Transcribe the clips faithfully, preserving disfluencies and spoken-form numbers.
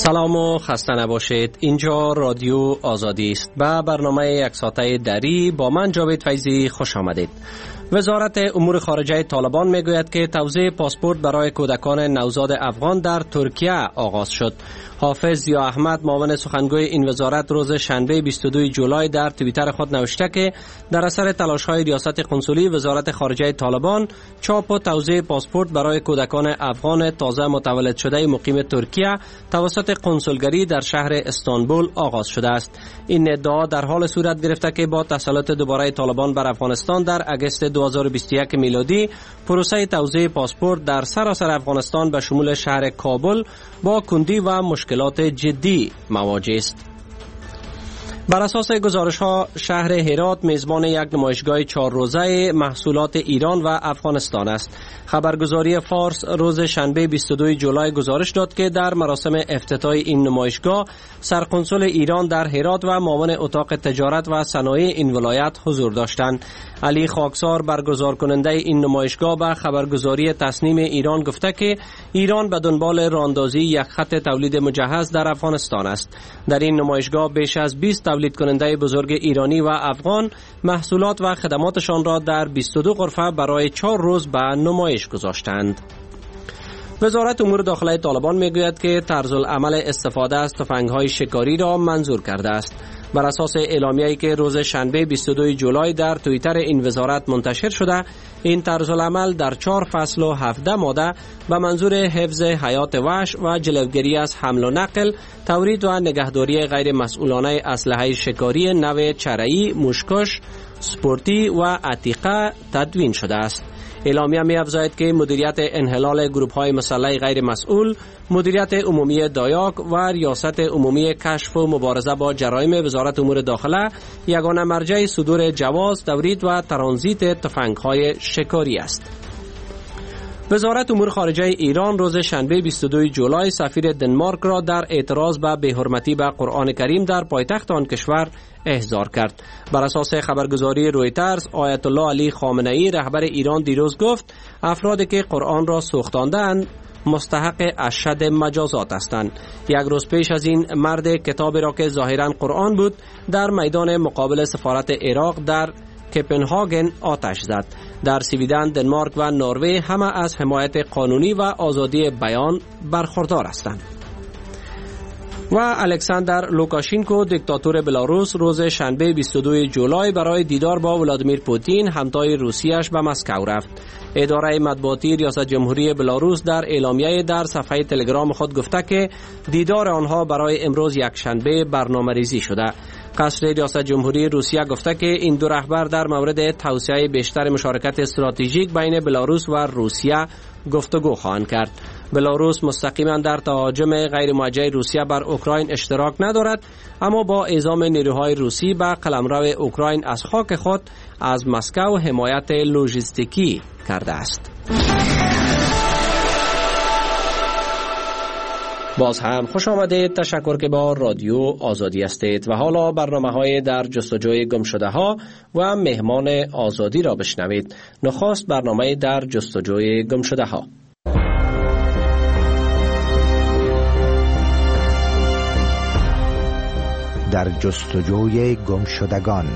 سلام و خسته نباشید. اینجا رادیو آزادی است. به برنامه یک ساعته دری با من جاوید فیضی خوش آمدید. وزارت امور خارجه طالبان میگوید که توزیع پاسپورت برای کودکان نوزاد افغان در ترکیه آغاز شد. حافظ ضیا احمد معاون سخنگوی این وزارت روز شنبه بیست و دو جولای در توییتر خود نوشته که در اثر تلاش‌های ریاست قنسولی وزارت خارجه طالبان چاپ و توزیع پاسپورت برای کودکان افغان تازه متولد شده مقیم ترکیه توسط قنسولگری در شهر استانبول آغاز شده است. این ادعا در حال صورت گرفته که با تسلط دوباره طالبان بر افغانستان در اگست دو هزار و بیست و یک میلادی پروسه توزیع پاسپورت در سراسر افغانستان به شمول شهر کابل با کندی و مشکلات جدی مواجه است. بر اساس گزارش ها شهر هرات میزبان یک نمایشگاه چهار روزه محصولات ایران و افغانستان است. خبرگزاری فارس روز شنبه بیست و دو جولای گزارش داد که در مراسم افتتاح این نمایشگاه سرقنسول ایران در هرات و معاون اتاق تجارت و صنایع این ولایت حضور داشتند. علی خاکسار برگزار کننده این نمایشگاه به خبرگزاری تصنیم ایران گفته که ایران به دنبال راهاندازی یک خط تولید مجهز در افغانستان است. در این نمایشگاه بیش از بیست تولید کننده بزرگ ایرانی و افغان محصولات و خدماتشان را در بیست و دو غرفه برای چهار روز به نمایش گذاشتند. وزارت امور داخلی طالبان میگوید که طرز العمل استفاده از تفنگ‌های شکاری را منظور کرده است. بر اساس اعلامیه‌ای که روز شنبه بیست و دو جولای در توییتر این وزارت منتشر شده، این طرز العمل در چهار فصل و هفده ماده به منظور حفظ حیات وحش و جلوگیری از حمل و نقل، تورید و نگهداری غیر مسئولانه اسلحه شکاری نوع چرایی، موشکش، سپورتی و عتیقه تدوین شده است. اعلامیه می افزاید که مدیریت انحلال گروه‌های مسلح غیر مسئول، مدیریت عمومی دایاک و ریاست عمومی کشف و مبارزه با جرایم وزارت امور داخله یگانه مرجع صدور جواز تورید و ترانزیت تفنگ‌های شکاری است. وزارت امور خارجه ایران روز شنبه بیست و دو جولای سفیر دنمارک را در اعتراض به بی‌حرمتی به قرآن کریم در پایتخت آن کشور احضار کرد. بر اساس خبرگزاری رویترز، آیت الله علی خامنه‌ای رهبر ایران دیروز گفت افرادی که قرآن را سوختاندند مستحق اشد مجازات هستند. یک روز پیش از این مرد کتابی را که ظاهراً قرآن بود در میدان مقابل سفارت عراق در کپنهاگن آتش زد. در سویدن، دنمارک و نروژ همه از حمایت قانونی و آزادی بیان برخوردار هستند. و الکساندر لوکاشینکو دیکتاتور بلاروس روز شنبه بیست و دو جولای برای دیدار با ولادیمیر پوتین همتای روسیه‌اش به مسکو رفت. اداره مطبوعاتی ریاست جمهوری بلاروس در اعلامیه در صفحه تلگرام خود گفته که دیدار آنها برای امروز یک شنبه برنامه‌ریزی شده. قصر ریاست جمهوری روسیه گفته که این دو رهبر در مورد توسعه بیشتر مشارکت استراتژیک بین بلاروس و روسیه گفتگو خواهند کرد. بلاروس مستقیما در تهاجم غیر موجه روسیه بر اوکراین اشتراک ندارد، اما با اعزام نیروهای روسی به قلمرو اوکراین از خاک خود از مسکو حمایت لوجستیکی کرده است. باز هم خوش آمدید. تشکر که با رادیو آزادی هستید و حالا برنامه‌های در جستجوی گمشده ها و مهمان آزادی را بشنوید. نخست برنامه در جستجوی گمشده ها. در جستجوی گمشدگان.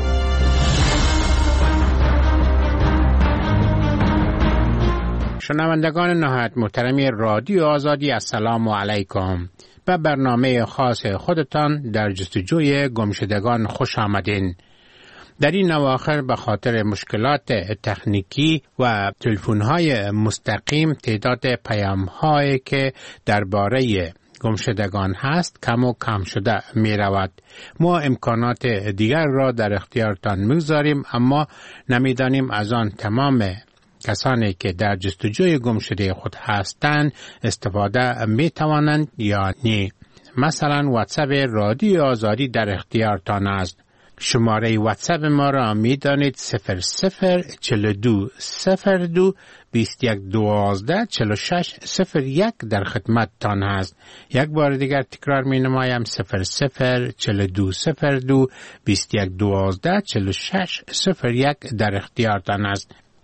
شنوندگان نهایت محترمی رادیو آزادی، السلام علیکم. به برنامه خاص خودتان در جستجوی گمشدگان خوش آمدین. در این اواخر به خاطر مشکلات تکنیکی و تلفن‌های مستقیم تعداد پیام‌هایی که درباره گمشدگان هست کم و کم شده می رود. ما امکانات دیگر را در اختیارتان می‌گذاریم، اما نمی‌دانیم از آن تمام کسانی که در جستجوی گمشده خود هستند استفاده می توانند یا نه. مثلا واتساپ رادیو آزادی در اختیارتان است. شماره واتساپ ما را می دانید صفر صفر چهل و دو صفر دو بیست و یک دوازده چهل و شش صفر یک در خدمت تان است. یک بار دیگر تکرار می نمایم صفر صفر چهل و دو صفر دو بیست و یک دوازده چهل و شش صفر یک در اختیارتان است.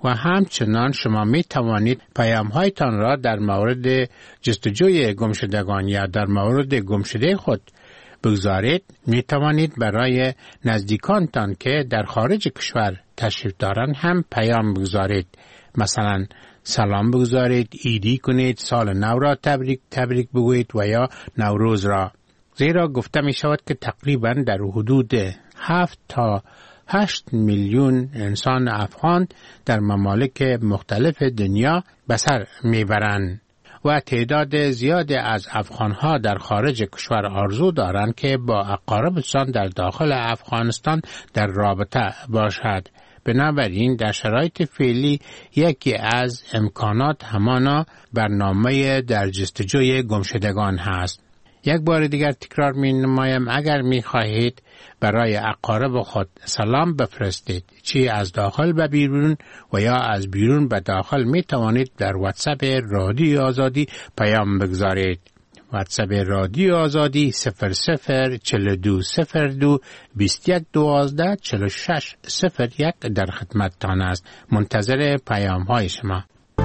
و همچنان شما می توانید پیام هایتان را در مورد جستجوی گمشدگان یا در مورد گمشده خود بگذارید. می توانید برای نزدیکانتان که در خارج کشور تشریف دارند هم پیام بگذارید. مثلا سلام بگذارید، عیدی کنید، سال نو را تبریک تبریک بگویید و یا نوروز را. زیرا گفته می شود که تقریبا در حدود هفت تا هشت میلیون انسان افغان در ممالک مختلف دنیا به سر میبرند و تعداد زیادی از افغانها در خارج کشور آرزو دارند که با اقاربشان در داخل افغانستان در رابطه باشد. بنابراین در شرایط فعلی یکی از امکانات همانا برنامه در جستجوی گمشدگان هست. یک بار دیگر تکرار می نمایم، اگر می خواهید برای اقارب خود سلام بفرستید، چی از داخل به بیرون و یا از بیرون به داخل، می توانید در واتساپ رادیو آزادی پیام بگذارید. واتساپ رادیو آزادی صفر صفر چل دو صفر دو بیست یک دوازده چل و شش صفر یک در خدمتتان است. منتظر پیام های شما.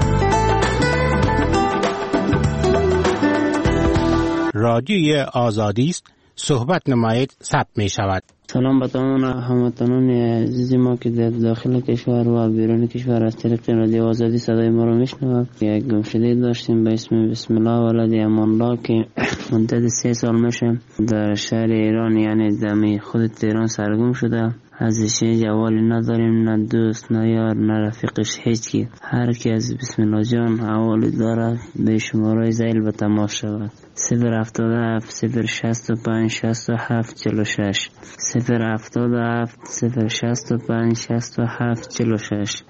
رادیوی آزادی است. صحبت نمایید، ثبت می شود. سلام به تمام هموطنان عزیز ما که در داخل کشور و بیرون کشور از طریق رادیو آزادی صدای ما را میشنوند. یک گمشده داشتیم به اسم بسم الله ولد امان الله که مدت سه سال میشه در شهر ایران، یعنی دمی خود ایران سرگم شده. ازش جوالی نداریم، نه دوست نه یار نه رفیقش، هیچی. هر کی از بسم الله جان حوالی داره به شماره زیل به تماس شود. صفر هفتاد و هفت صفر شصت و پنج شصت و هفت چهل و شش صفر هفتاد و هفت صفر شصت و پنج شصت و هفت چهل و شش.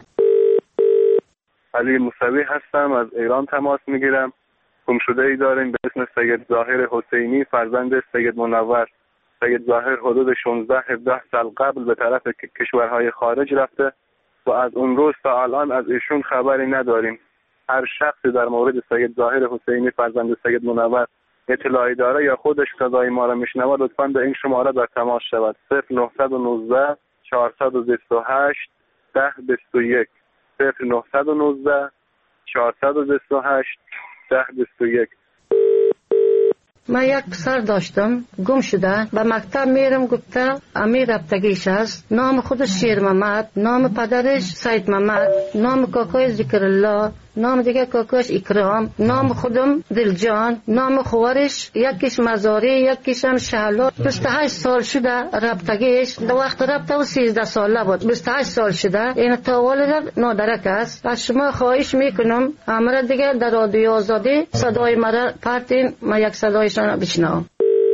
علی موسوی هستم، از ایران تماس میگیرم. گمشده ای داریم به اسم سید ظاهر حسینی فرزند سید منور. سید ظاهر حدود شانزده هفده سال قبل به طرف کشورهای خارج رفته و از اون روز تا الان از ایشون خبری نداریم. هر شخصی در مورد سید ظاهر حسینی فرزند سید منور اطلاعی داره یا خودش صدای ما را میشنوه، لطفاً به این شماره در تماس شود. صفر نه یک نه چهارصد و بیست و هشت ده بیست و یک صفر نه یک نه چهارصد و بیست و هشت ده بیست و یک. من یک پسر داشتم گم شده، به مکتب میرم، گفته امیر رفتگیش است. نام خودش شیر محمد، نام پدرش سید محمد، نام کاکای ذکر الله، نام دیگه کاکاش اکرام، نام خودم دلجان، نام خوارش یکیش مزاری یکیش هم شهلا. بیست و هشت سال شده رفتگیش، در وقت رفته و سیزده ساله بود. بیست و هشت سال شده، این تاوالد نادرک است. از شما خواهش میکنم امر دیگه در رادیو آزادی صدای مرا پرتین، ما یک صدایشان بشنوم.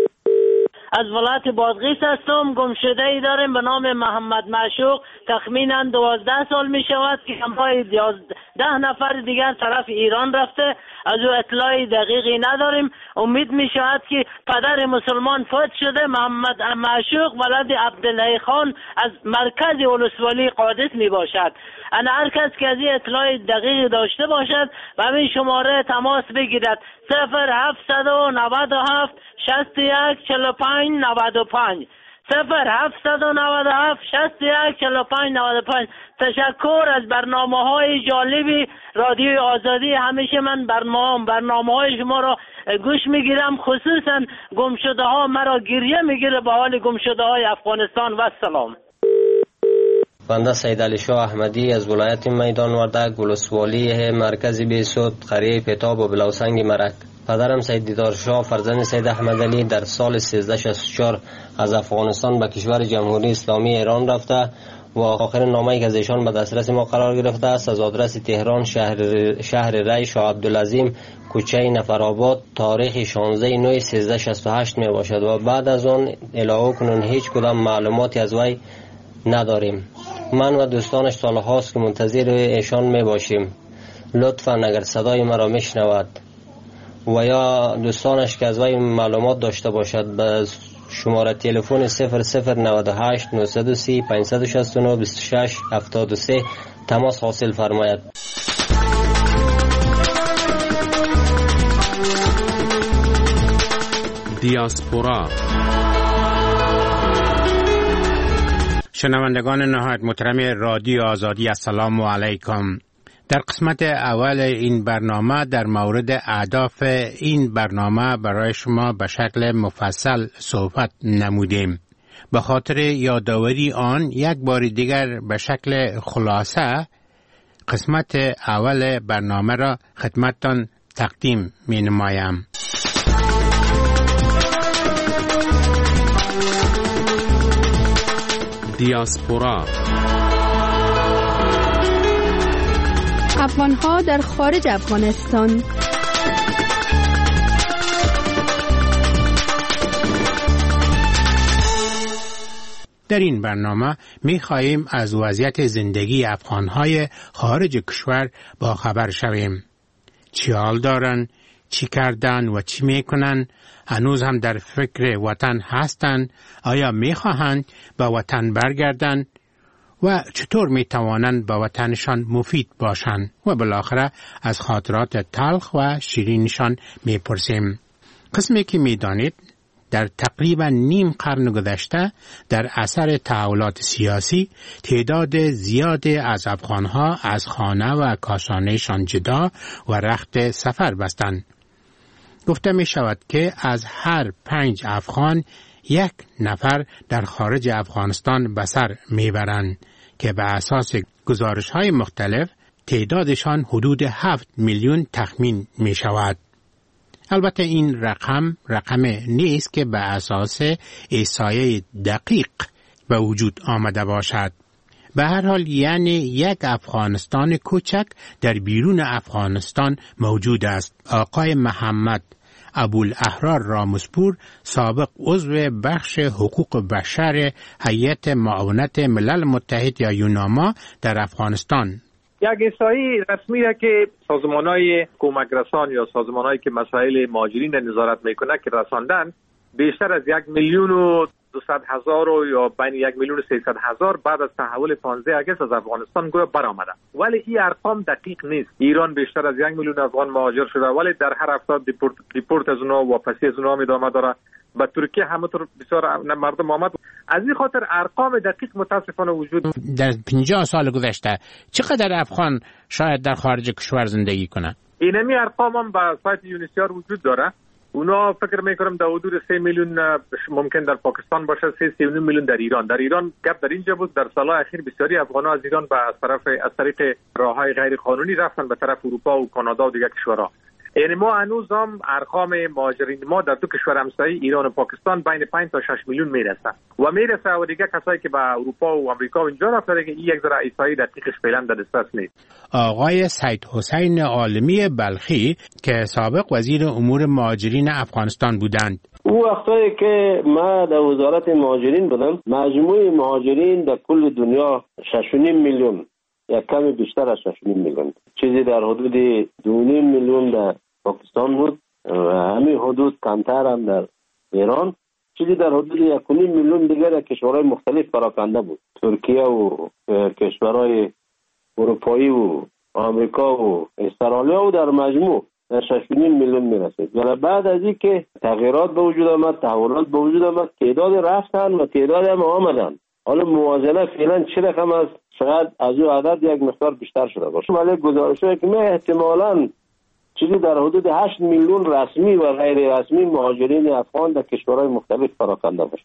از ولایت بادغیس هستم. گمشده ای داریم به نام محمد معشوق، تخمینا دوازده سال می شود که همراه ده نفر دیگر طرف ایران رفته. از او اطلاعی دقیقی نداریم. امید می شود که پدر مسلمان فوت شده. محمد معشوق ولد عبدالله خان از مرکز ولسوالی قادس می باشد. انا هر کس که از این اطلاعی دقیقی داشته باشد و همین شماره تماس بگیرد. صفر هفتصد و نود و هفت شصت و یک چهل و پنج نود و پنج صفر هفتصد و نود و هفت شصت و یک چهل و پنج نود و پنج. تشکر از برنامه های جالبی رادیو آزادی. همیشه من برنامه برنامه های شما را گوش میگیرم، خصوصا گمشده ها مرا گریه میگیره به حال گمشده های افغانستان. و سلام. بنده سید علی شاه احمدی از ولایت میدان وردک، ولسوالی مرکزی بیسود، قریه پتاب و بلاوسنگ مرک. پدرم سید دیدار شاه فرزند سید احمد علی در سال سیزده شصت و چهار از افغانستان به کشور جمهوری اسلامی ایران رفته و آخرین نامه‌ای که از ایشان به دسترس ما قرار گرفته است از آدرس تهران، شهر شهر ری، شاه عبدالعظیم، کوچه نفرآباد، تاریخ شانزده نه سیزده شصت و هشت می باشد و بعد از آن الهو کنون هیچ کدام معلوماتی از وی نداریم. من و دوستانش سالهاست که منتظر ایشان می باشیم. لطفاً اگر صدای مرا میشنود و یا دوستانش که از وی معلومات داشته باشد به شماره تلفن صفر صفر نود و هشت نهصد و سی پانصد و شصت و نه بیست و شش هفتاد و سه تماس حاصل فرماید. دیاسپورا شنوندگان نهایت محترم رادیو آزادی السلام علیکم. در قسمت اول این برنامه در مورد اهداف این برنامه برای شما به شکل مفصل صحبت نمودیم. به خاطر یادآوری آن یک بار دیگر به شکل خلاصه قسمت اول برنامه را خدمتتان تقدیم می نمایم. دیاسپورا افغان‌ها در خارج افغانستان. در این برنامه می خواهیم از وضعیت زندگی افغان‌های خارج کشور با خبر شویم. چی حال دارن، چی کردن و چی می کنن، هنوز هم در فکر وطن هستند، آیا می خواهند به وطن برگردند و چطور می توانند به وطنشان مفید باشند و بالاخره از خاطرات تلخ و شیرینشان می پرسیم. قسمی که می دانید در تقریبا نیم قرن گذشته در اثر تحولات سیاسی تعداد زیادی از افغانها از خانه و کاشانهشان جدا و رخت سفر بستند. گفته می شود که از هر پنج افغان یک نفر در خارج افغانستان به سر می برند که به اساس گزارش های مختلف تعدادشان حدود هفت میلیون تخمین می شود. البته این رقم رقم نیست که به اساس احصایه دقیق به وجود آمده باشد. به هر حال یعنی یک افغانستان کوچک در بیرون افغانستان موجود است. آقای محمد ابوالاحرار رامسپور، سابق عضو بخش حقوق بشر هیئت معاونت ملل متحد یا یوناما در افغانستان، یک احصایی رسمی را که سازمان‌های کمک رسان یا سازمان‌هایی که مسائل مهاجرین را نظارت میکنه که رساندن، بیشتر از یک میلیون و دویست هزار و یا بین یک میلیون و سیصد هزار بعد از تحول پانزده اگست از افغانستان گویا برآمده. ولی این ارقام دقیق نیست. ایران بیشتر از یک میلیون افغان مهاجر شده، ولی در هر هفته دیپورت دیپورت از اونها واپسی از اونها ادامه داره. به ترکیه همونطور بسیار مردم آمد. از این خاطر ارقام دقیق متاسفانه وجود در پنجاه سال گذشته چقدر افغان شاید در خارج کشور زندگی کنه؟ اینمی ارقام هم به سایت یونیسیار وجود داره. اونا فکر میکنم در حدود سه میلیون ممکن در پاکستان باشه، سه سی و نیم میلیون در ایران. در ایران گپ در اینجا بود در سالهای اخیر بسیاری افغان‌ها از ایران به از طرف از طریق راههای غیر قانونی رفتن به طرف اروپا و کانادا و دیگر کشورها. یعنی ما هنوز هم ارقام مهاجرین ما در دو کشور همسایه ایران و پاکستان بین پنج تا شش میلیون میرسه و میرسه و دیگه کسایی که به اروپا و آمریکا و اینجا رفتن که این یک ذره احصایی دقیقش فعلا در دسترس نیست. آقای سید حسین عالمی بلخی که سابق وزیر امور مهاجرین افغانستان بودند، او وقتایی که ما در وزارت مهاجرین بودم، مجموع مهاجرین در کل دنیا شش و نیم میلیون، یک کمی بیشتر از شش و نیم میلیون، چیزی در حدود دو و نیم میلیون در پاکستان بود و همین حدود کمتر هم در ایران، چیزی در حدود یک و نیم میلیون دیگر در کشورهای مختلف پراکنده بود، ترکیه و کشورهای اروپایی و آمریکا و استرالیا و در مجموع در شش و نیم میلیون میرسید. ولی بعد از این که تغییرات به وجود آمد، تحولات به وجود آمد، تعداد رفتن و تعداد هم آمدن. حالا موازنه فعلا چه رقم است؟ شاید از او عدد یک مقدار بیشتر شده باشه، ولی گزارش‌هایی که ما احتمالاً چیزی در حدود هشت میلیون رسمی و غیر رسمی مهاجرین افغان در کشورهای مختلف پراکنده باشه.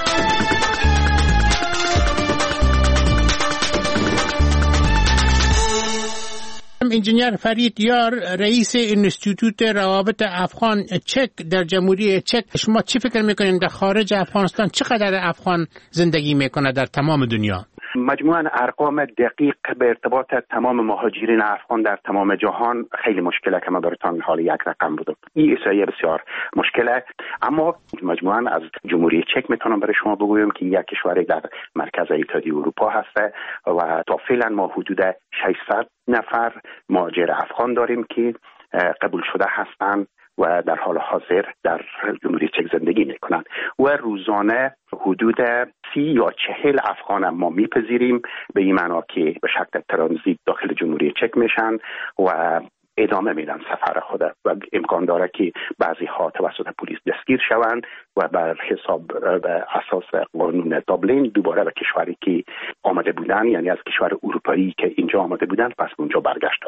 انجینیر فرید یار، رئیس انستیتوت روابط افغان چک در جمهوری چک، شما چی فکر میکنید در خارج افغانستان چقدر افغان زندگی میکنه در تمام دنیا؟ مجموعاً ارقام دقیق به ارتباط تمام مهاجرین افغان در تمام جهان خیلی مشکله که ما براتون حال یک رقم بودم. این احصایه بسیار مشکله، اما مجموعاً از جمهوری چک میتونم برای شما بگویم که یک کشوری در مرکز اتحادیه اروپا هست و تا فعلا ما حدود ششصد نفر مهاجر افغان داریم که قبول شده هستند و در حال حاضر در جمهوری چک زندگی میکنن و روزانه حدود سی یا چهل افغان ما میپذیریم، به این معنا که به شکل ترانزیت داخل جمهوری چک میشن و ادامه میدن سفر خود و امکان داره که بعضی ها توسط پلیس دستگیر شوند و بر حساب به اساس قانون دابلین دوباره به کشوری که آمده بودن، یعنی از کشور اروپایی که اینجا آمده بودن، پس اونجا برگشتند.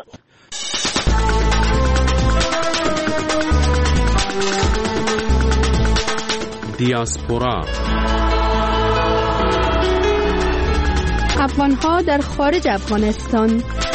دیاسپورا افغان‌ها در خارج افغانستان.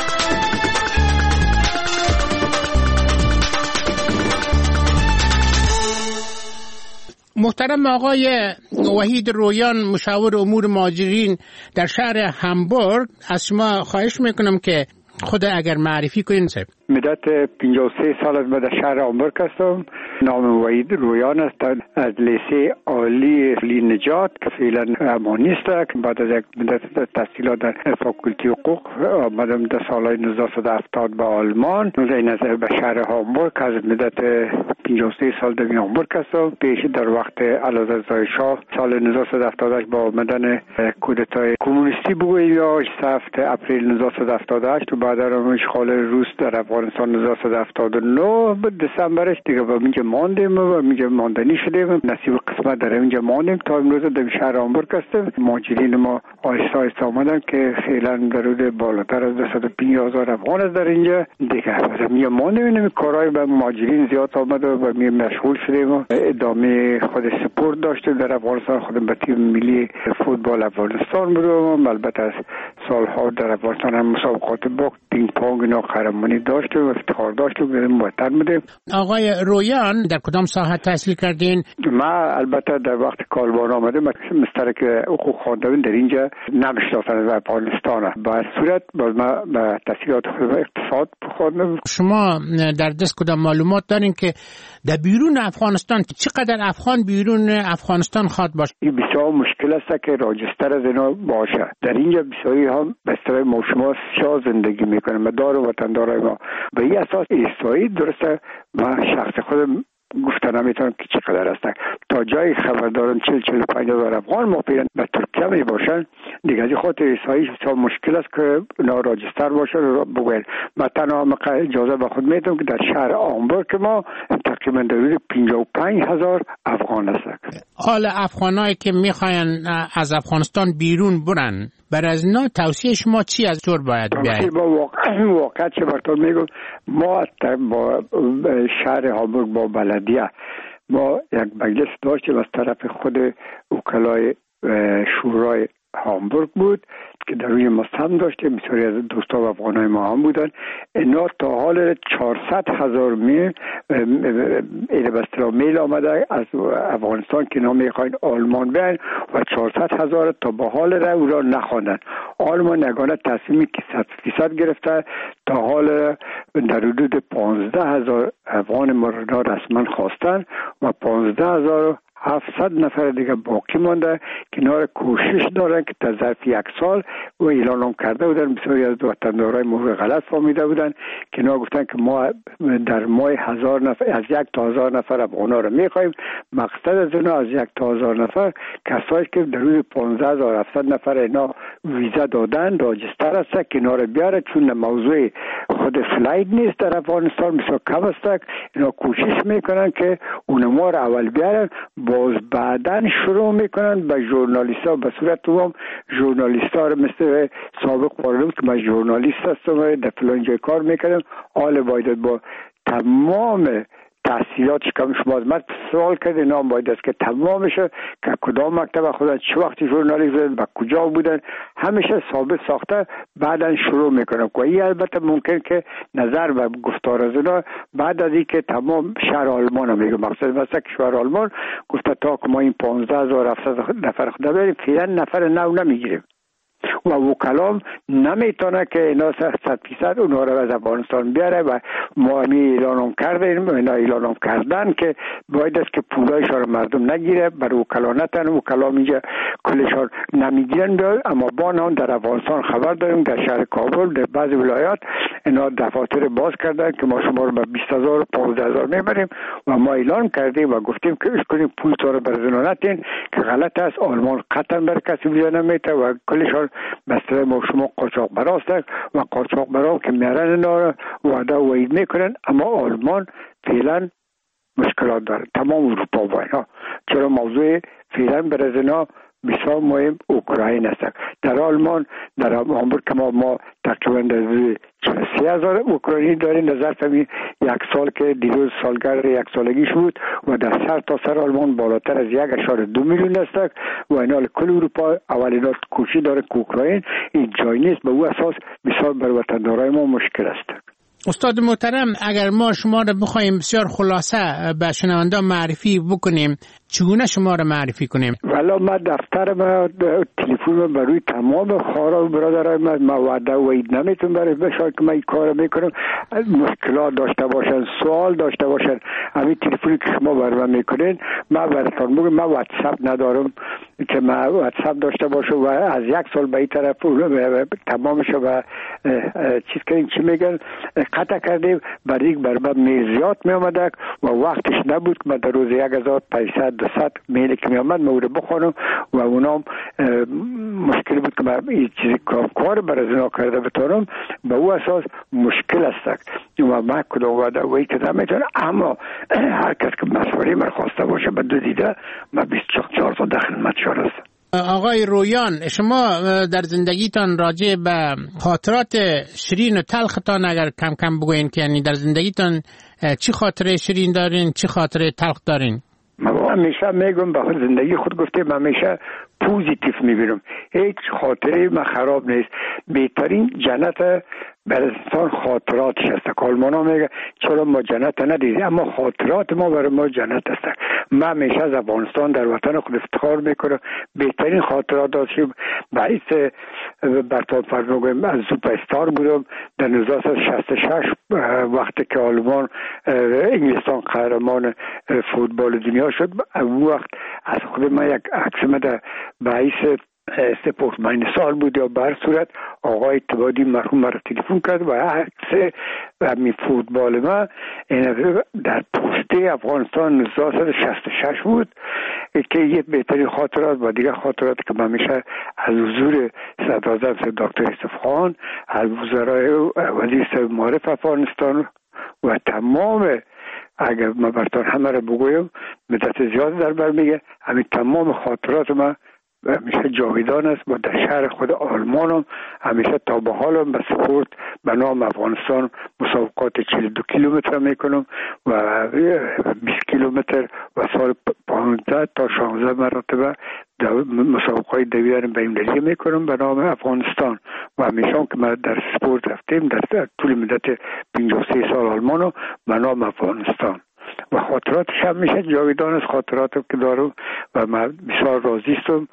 محترم آقای وحید رویان، مشاور امور مهاجرین در شهر همبورگ، از شما خواهش میکنم که خود اگر معرفی کنین. مدت پنجاه و سه سال از در شهر همبورگ هستم. نام وحید رویان است. از لیسه عالی لی نجات که فعلا امانیست است. بعد از یک مدت تحصیلات در فاکولتی حقوق آمدم در سالهای نوزده هفتاد به آلمان. این از به شهر همبورگ از مدت پنجاه و سه سال در همبورگ هستم. پیش در وقت اعلیحضرت شاه سال نوزده هفتاد و هشت با آمدن کودتای کمونیستی بگوییم یا هفت اپریل نوزده هفتاد و هشت و بعد از اشغال روس در افغانستان نوزده هفتاد و نه به دسامبرش دیگه با اینجا ماندیم و اینجا ماندنی شدیم. نصیب قسمت در اینجا ماندیم تا امروز در شهر همبورگ هستیم. مهاجرین ما آهسته آهسته آمدن که فعلا در حدود بالاتر از دویست و پنجاه هزار افغان است در اینجا دیگه. از اینجا ماندیم. این کارهای به مهاجرین زیاد آمد و به می مشغول شدیم و ادامه خود سپورت داشتیم در افغانستان. خودم به تیم ملی فوتبال افغانستان بودم. البته از سالها در افغانستان هم مسابقات باخت پینگ پونگ اینا قهرمانی داشتیم و افتخار داشتیم به وطن بودیم. آقای رویان در کدام ساحه تحصیل کردین؟ ما البته در وقت کالبان آمدم مسترک حقوق خواندم در اینجا نمیشناسن در افغانستان. با صورت باز ما به تحصیلات اقتصاد خواندم. شما در دست کدام معلومات دارین که در بیرون افغانستان چقدر افغان بیرون افغانستان خواد باشه؟ این بسیار مشکل است که راجستر از اینا باشه. در اینجا بسیاری هم به اصطلاح ما شما شاه زندگی میکنه. مدار و وطندارای ما به این اساس ایستایی درسته. ما شخص خودم گفتن نمیتونم که چقدر هستن. تا جای خبر دارم چل چل و پنج هزار افغان ما پیرن به ترکیه می باشن. دیگه از خاطر ایسایی بسیار مشکل است که اونا راجستر باشه رو بگوین. من تنها اجازه به خود میدم که در شهر همبورگ ما تقریبا در حدود پنجاه و پنج هزار افغان هستن. حال افغانایی که میخواین از افغانستان بیرون برن، بر از اینا توصیه شما چی از طور باید بیاید؟ با واقع واقع چه براتون میگم، ما با شهر همبورگ با بلدیه ما یک مجلس داشتیم از طرف خود وکلای شورای همبورگ بود که در روی مستم داشتیم. بسیاری از دوستا و افغانای ما هم بودن. اینا تا حال چهارصد هزار میل ایره بسترا میل آمده از افغانستان که اینا میخواین آلمان بیاین و چهارصد هزار تا با حال را او را نخواندن. آلمان نگانه تصمیمی که صد فیصد گرفته تا حال در حدود پانزده هزار افغان ما را رسما خواستن و پانزده هزار هفتصد نفر دیگه باقی مانده که اینا کوشش دارن که تا ظرف یک سال و اعلان هم کرده بودن. بسیاری از وطندارای ما غلط فهمیده بودن که اینا گفتن که ما در ماه هزار نفر از یک تا هزار نفر افغانا رو میخوایم. مقصد از اینا از یک تا هزار نفر کسایی که در روی پانزده هزار و هفتصد نفر اینا ویزا دادن راجستر هست که اینا رو بیاره، چون موضوع خود فلایت نیست در افغانستان بسیار کم است. اینا کوشش میکنن که اونما رو اول بیارن، باز بعدن شروع میکنن به ژورنالیست ها به صورت عموم ژورنالیست ها رو مثل سابق پارلمان که من ژورنالیست هستم در فلان جای کار میکنم، حال باید با تمام تحصیلاتش کم شما از من سوال کرده نام باید است که تمام بشه که کدام مکتب خودن چه وقتی ژورنالیست بودن و کجا بودن همیشه ثابت ساخته بعدن شروع میکنن. و این البته ممکن که نظر و گفتار از اینا بعد از اینکه تمام شهر آلمان هم میگه مقصد مثلا که شهر آلمان گفته تا که ما این پانزده هزار و هفتصد نفر خدا بریم فعلا نفر نو نمیگیریم و وکلام نمیتونه که اینا صد فیصد اونها رو از افغانستان بیاره و ما همی اعلانم کردیم اینا اعلانم کردن که باید است که پولایشان رو مردم نگیره بر وکلا نتن. وکلام اینجا کلشان نمیگیرن بیاد، اما با نان در افغانستان خبر داریم در شهر کابل در بعض ولایات اینا دفاتر باز کردن که ما شما رو به بیست هزار و پانزده هزار میبریم و ما اعلان کردیم و گفتیم که اش کنیم پول تو رو بر زنانتین که غلط است. آلمان قطعا بر کسی ویزا نمیده و کلشان مثلا ما شما قاچاقبرا هستند و قاچاقبرا که میرن اینا وعده و وعید میکنن، اما آلمان فعلا مشکلات داره، تمام اروپا با اینا. چرا موضوع فعلا برای اینا بسیار مهم اوکراین است. در آلمان در هامبورگ که ما ما تقریبا سی هزار اوکراینی داریم در ظرف یک سال که دیروز سالگرد یک سالگیش بود و در سر تا سر آلمان بالاتر از یک اشاره دو میلیون است و اینا کل اروپا اولین کوشش داره که اوکراین این جای نیست. به او اساس بسیار بر وطندارای ما مشکل است. استاد محترم، اگر ما شما را بخوایم بسیار خلاصه به شنونده معرفی بکنیم، چگونه شما را معرفی کنیم؟ والا ما دفتر ما تلفن برای تمام خارا و برادرای ما ما وعده و عید نمیتون برای بشار که من این کار میکنم. مشکلات داشته باشن، سوال داشته باشن، همین تلفنی که شما برای من میکنین ما براتون میگم. من واتساپ ندارم که ما واتساپ داشته باشم و از یک سال به این طرف تمامش و چیز کردیم چی میگن قطع کردیم. برای بر من میزیات می آمده و وقتش نبود که من در روز یک هزار و پانصد دویست میلی که می آمد مورد بخونم و اونام مشکل بود که من این چیزی کار برای زنا کرده بتانم. به او اساس مشکل است و من کدام وعده وی که نمیتونم. اما هر کس که مشوره من خواسته باشه به دو دیده من بیست و چهار سال در خدمت شما هستم. آقای رویان، شما در زندگیتان راجع به خاطرات شیرین و تلختان اگر کم کم بگوین که یعنی در زندگیتان چی خاطره شیرین دارین، چی خاطره تلخ دارین؟ من همیشه میگم به زندگی خود گفتم همیشه پوزیتیو میبینم، هیچ خاطره من خراب نیست. بهترین جنت برای انسان خاطراتش است. کالمانا میگه چرا ما جنت ندیدیم، اما خاطرات ما برای ما جنت است. من همیشه از افغانستان در وطن خود افتخار میکنم. بهترین خاطرات داشتیم. باعث برطور فرموگم از سوپر استار بودم در هزار و نهصد و شصت و شش وقتی که آلمان انگلستان قهرمان فوتبال دنیا شد. اون وقت از خود من یک عکس من باعث سپورت ماین سال بود یا بر صورت آقای اتبادی مرحوم مرا تلفن کرد و عکس همین فوتبال ما در پوسته افغانستان هزار و نهصد و شصت و شش بود که یه بهترین خاطرات و دیگه خاطرات که من میشه از حضور صدراعظم دکتر یوسف خان، از وزرای وزیر معارف افغانستان و تمام اگر من براتون همه رو بگویم مدت زیاد در بر میگه همین تمام خاطرات ما همیشه جاویدان است. و در شهر خود آلمان هم همیشه تا به حال هم به سپورت به نام افغانستان مسابقات چهل و دو کیلومتر میکنم و بیست کیلومتر و سال پانزده تا شانزده مرتبه مسابقات دویدن بین المللی میکنم به نام افغانستان. و همیشه که ما در سپورت رفتیم در طول مدت پنجاه و سه سال آلمان هم به نام افغانستان و خاطراتش هم میشه جاویدان از خاطراتم که دارم و من بسیار راضی هستم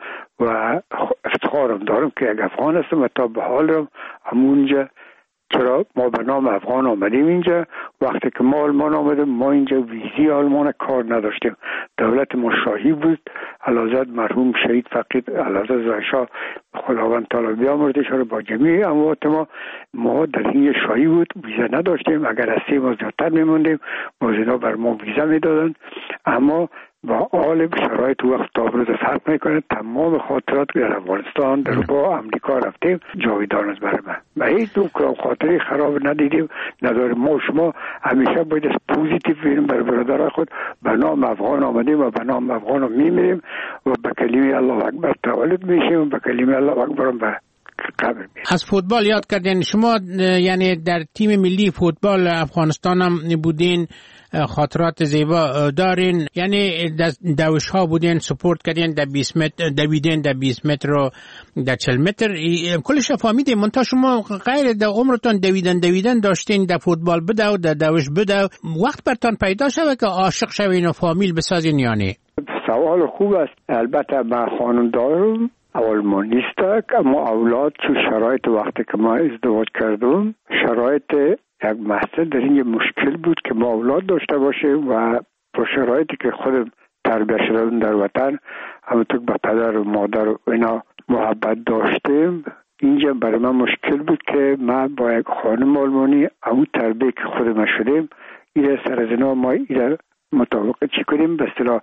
و افتخارم دارم که یک افغان هستم و تا به حالم همونجا. چرا ما به نام افغان آمدیم اینجا؟ وقتی که ما آلمان آمدیم ما اینجا ویزی آلمان کار نداشتیم. دولت ما شاهی بود. علازد مرحوم شهید فقید علازد زایشا خداوند تعالی بیامرزش رو با جمیع اموات ما ما در این شاهی بود، ویزا نداشتیم. اگر از سه ماه زیادتر میموندیم باز اینا بر ما ویزا میدادن. اما با حال شرایط وقت تابلوز فرق میکنه. تمام خاطرات در افغانستان در با امریکا رفتیم جاویدان است برای من و هیچ دو خاطری خراب ندیدیم نداریم. ما شما همیشه باید از پوزیتیو بینیم برای برادرای خود. به نام افغان آمدیم و به نام افغان هم میمیریم و به کلمه الله اکبر تولد میشیم و به کلمه الله اکبر هم به قبر میشیم. از فوتبال یاد کردین شما، یعنی در تیم ملی فوتبال افغانستان هم بودین، خاطرات زیبا دارین، یعنی دوش ها بودین، سپورت کردین در بیست متر، دویدین در بیست متر و در چهل متر، کلش فهمیدین. منتها شما غیر در عمرتون دویدن دویدن داشتین در فوتبال بدو در دوش بدو، وقت برتان پیدا شده که عاشق شوین و فامیل بسازین یعنی؟ سوال خوب است. البته من خانم دارم آلمان نیست، اما اولاد چون شرایط وقتی که ما ازدواج کردم شرایط یک مسئله در این مشکل بود که ما اولاد داشته باشیم و با شرایطی که خودم تربیت شدم در وطن همونطور با پدر و مادر و اینا محبت داشتیم. اینجا برای من مشکل بود که من با یک خانم آلمانی همون تربیت که خودم شدیم این سر از اینا ما این مطابق چی کنیم به اصطلاح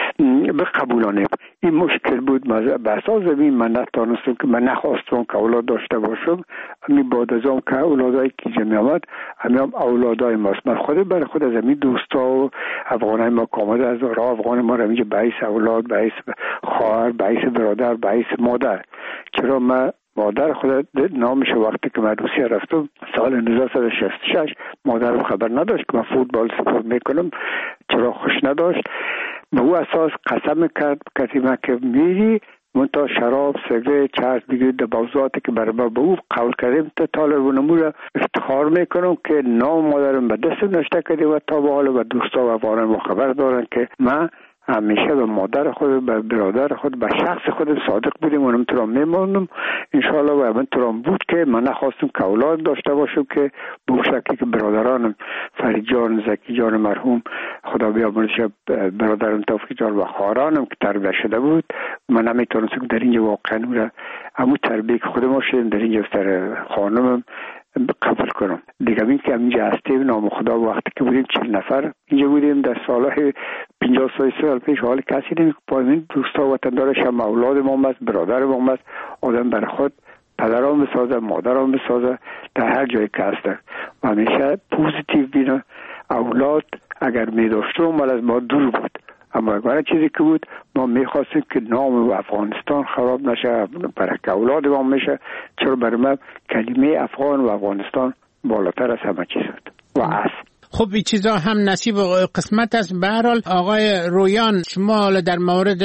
بقبولانیم. این مشکل بود. به اساس این من نتانستم که من نخواستم که اولاد داشته باشم. همین بعد از اون که اولادایی که جمعی آمد همین هم اولادای ماست. من خود برای خود از همین دوستا و افغانای ما که آمده از راه افغان ما را اینجا به حیث اولاد، به حیث خواهر، به حیث برادر، به حیث مادر. چرا من مادر خود نامش وقتی که من روسیه رفتم سال نوزده و شصت و شش مادرم خبر نداشت که من فوتبال سپورت میکنم، چرا خوش نداشت. به او اساس قسم کرد کسی من که میری منتها شراب، سیگار، چرس دیگه دبوزاتی که برای ما به او قول کردیم تا طالب و نمور افتخار میکنم که نام مادرم به دست نشته کردیم و تا به حال و دوستا و افغانان خبر دارن که من همیشه به مادر خود، به برادر خود، به شخص خود صادق بودیم و نمیتونم میمونم انشاءالله. و همینطورم بود که من نخواستم که اولاد داشته باشم که به شکلی که برادرانم فرید جان، زکی جان مرحوم خدا بیامرزش، برادرم توفیق جان و خواهرانم که تربیت شده بود، من نمیتونستم در اینجا واقعا همون تربیت که خود ما شدیم در اینجا سر خانمم قبول کنم. دیگه این که اینجا هستیم نام خدا وقتی که بودیم چهل نفر اینجا بودیم در سالهای پنجاه سال پیش حال کسی نمی که پایین دوستا و وطندارش هم اولاد ما است، برادر ما است. آدم بر خود پدران بسازه، مادران بسازه در هر جایی که هسته و همیشه پوزیتیو بینه. اولاد اگر می داشتم ولی از ما دور بود، اما اگر چیزی که بود ما میخواستیم که نام افغانستان خراب نشه، برای که اولاد ما میشه. چرا برای ما کلمه افغان و افغانستان بالاتر از همه چیز بود و است. خب این چیزا هم نصیب و قسمت است. به هر حال آقای رویان، شما در مورد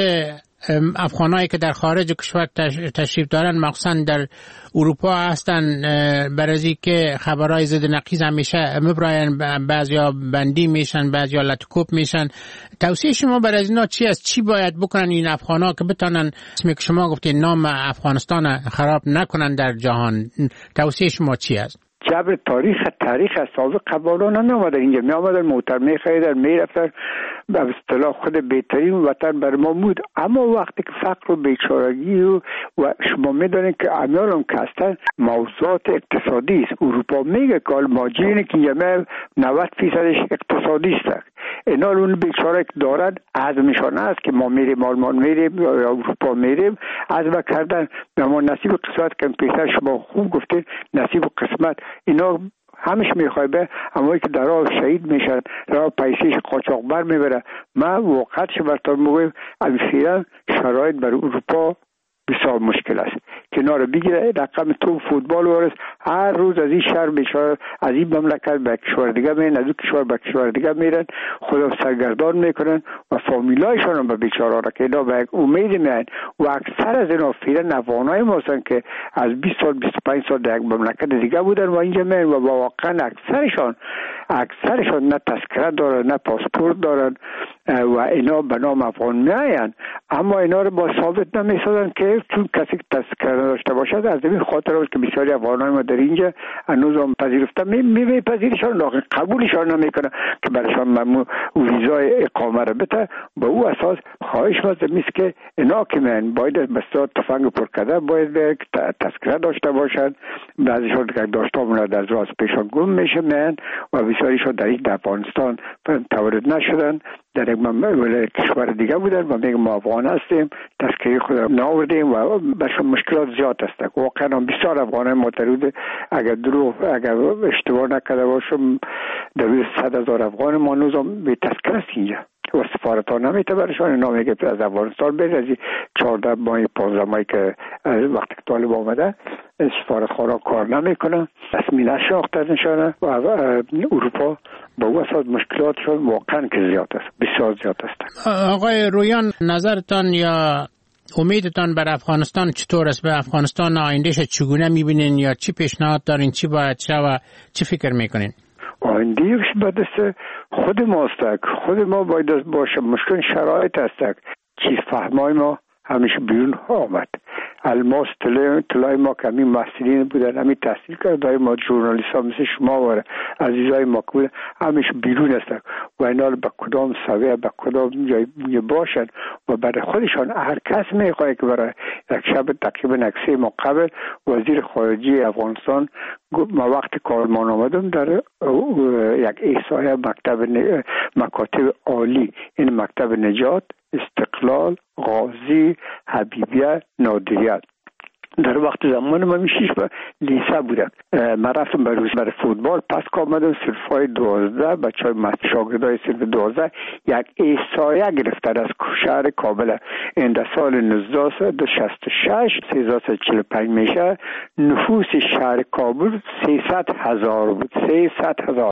افغانایی که در خارج کشور تشریف دارن مخصوصا در اروپا هستن، برای که خبرهای ضد نقیض همیشه میبراین، بعضیا بندی میشن، بعضیا لطکوب میشن. توصیه شما برای اینا چی است؟ چی باید بکنن این افغانا که بتونن اسمی که شما گفتید نام افغانستان خراب نکنن در جهان؟ توصیه شما چی است؟ جبر تاریخ تاریخ از سابق قبالان نمی آمدن اینجا، می آمدن موتر می خریدن می رفتن، به اصطلاح خود بهترین وطن بر ما بود. اما وقتی که فقر و بیچارگی و, و شما می دانید که امیالم که هستن موضوعات اقتصادی است. اروپا میگه که ماجرینه که اینجا نود فیصدش اقتصادی است. اینا اون بیچاره که دارن عزمشان است که ما میریم آلمان میریم یا اروپا میریم عزم کردن. اما نصیب قسمت که پیشتر شما خوب گفتید نصیب قسمت اینا همش میخوای به اما که در راه شهید میشن، راه پیسیش قاچاقبر میبره. من واقعا براتون میگم اصلا شرایط بر اروپا بسیار مشکل است. کنار بگیره رقم تو فوتبال وارس هر روز از این شهر بیچاره از این مملکت به کشور دیگه میرن، از این کشور به کشور دیگه میرن، خدا سرگردان میکنن و فامیلایشان هم به بیچاره را که اینا به امید میان. و اکثر از اینا فعلا افغانای ما هستن که از بیست سال بیست و پنج سال در یک مملکت دیگه بودن و اینجا میان و واقعا اکثرشان اکثرشان نه تذکره دارن نه پاسپورت دارن و اینا به نام افغان میاین. اما اینا رو با ثابت نمیسازن که چون کسی که تذکره داشته باشد. از این خاطر است که بسیاری افغانای ما در اینجا هنوز هم پذیرفتن میپذیرشان لکن قبولشان نمیکنه که برایشان ممنوع ویزای اقامه رو بده. به او اساس خواهش میست که اینا که من باید بسیار تفنگ پر کرده باید تذکره داشته باشد. بعضیشان که داشته همون در راز پیشان گم میشه من و بسیاریشان در این افغانستان تولد نشدن، در یک کشور دیگه بودن و میگم ما افغان هستیم، تذکره خود ناوردیم و برشون مشکلات زیاد هست. واقعا بسیار افغانای معترض اگر دروغ اگر اشتباه نکرده باشم در صد هزار افغان ما نوزم به تذکره است اینجا و سفارت ها نمیته برشان نامی که از افغانستان بره از چهارده ماهی پانزده ماهی که وقتی که طالب آمده سفارت خارا کار نمیکنه، رسمی نشناخته نشانه و اروپا با او اساس مشکلاتشون واقعا که زیاد است، بسیار زیاد است. آقای رویان نظرتان یا امیدتان بر افغانستان چطور است؟ به افغانستان آیندهش چگونه میبینین یا چی پیشنهاد دارین؟ چی باید شه و چی فکر میکنین؟ آیندهش باید خود ماست، خود ما باید باشه. مشکل شرایط است، چیز فهمای ما همیشه بیرون آمد. الماس طلای ما که همین محصلین بودن، همین تحصیل کرده ما ژورنالیست ها مثل شما و عزیزای ما که همیش بیرون هستن و اینا به کدام سویه به کدام جای باشن و برای خودشان هر کس میخواه که برای یک شب تقریبا یک سه ماه قبل وزیر خارجه افغانستان ما وقت کارمان آمدم در یک احصایه مکتب مکاتب عالی، این مکتب نجات، استقلال، غازی، حبیبیه، نادریت، در وقت زمان من میشیش به لیسه بودم. من رفتم برای برای فوتبال، پس که آمدم صرفای دوازده بچه های شاگردای صرف دوازده یک احصایه گرفتن از شهر کابل. این در سال نوزده شصت و شش سیزده چهل و پنج میشه، نفوس شهر کابل سیصد هزار بود، سیصد هزار.